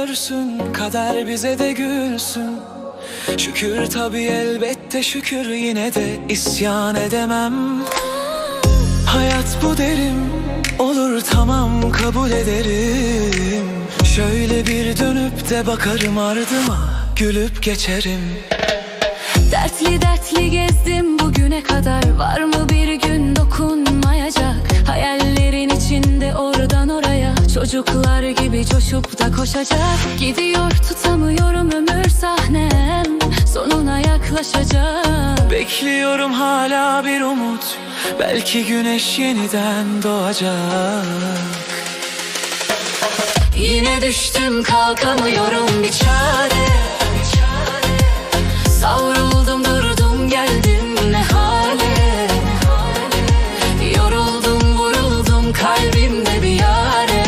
görsün, kader bize de gülsün. Şükür tabi elbette şükür, yine de isyan edemem. Hayat bu derim, olur tamam kabul ederim. Şöyle bir dönüp de bakarım ardıma, gülüp geçerim. Dertli dertli gezdim bugüne kadar, var mı bir gün dokunmayacak? Hayallerin içinde oradan oraya, çocuklar gibi coşup da koşacak. Gidiyor tutamıyorum ömür sahnem, sonuna yaklaşacak. Bekliyorum hala bir umut, belki güneş yeniden doğacak. Yine düştüm kalkamıyorum bir çare, savruldum durdum geldim ne hale. Yoruldum vuruldum kalbimde bir yare.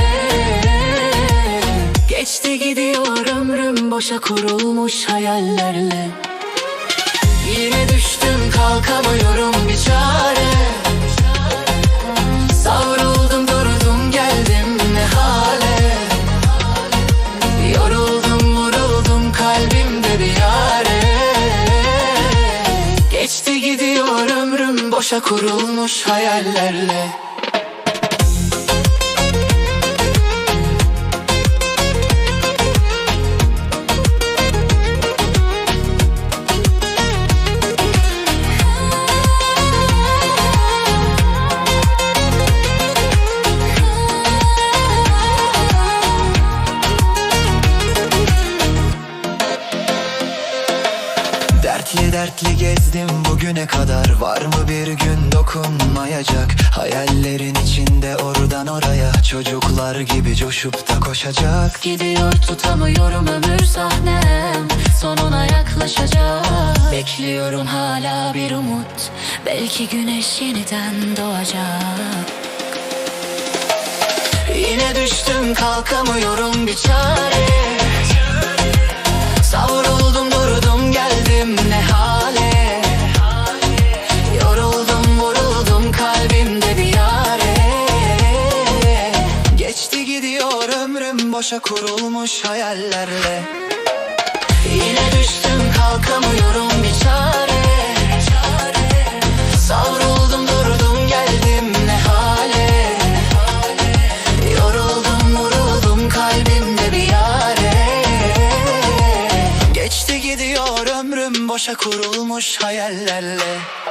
Geçti gidiyor ömrüm boşa kurulmuş hayallerle. Yine düştüm kalkamıyorum bir çare, savruldum durdum geldim ne hale. Yoruldum vuruldum kalbimde bir yare. Geçti gidiyor ömrüm boşa kurulmuş hayallerle. Dertli dertli gezdim bugüne kadar, var mı bir gün dokunmayacak? Hayallerin içinde oradan oraya, çocuklar gibi coşup da koşacak. Gidiyor tutamıyorum ömür sahnem, sonuna yaklaşacak. Bekliyorum hala bir umut, belki güneş yeniden doğacak. Yine düştüm kalkamıyorum bir çare, savruldum durdum geldim ne hale. Yoruldum vuruldum kalbimde bir yare. Geçti gidiyor ömrüm boşa kurulmuş hayallerle. Yine düştüm kalkamıyorum bir çare, savruldum durdum geldim ne hale. Yoruldum vuruldum kalbimde bir yare. Geçti gidiyor ömrüm boşa kurulmuş hayallerle.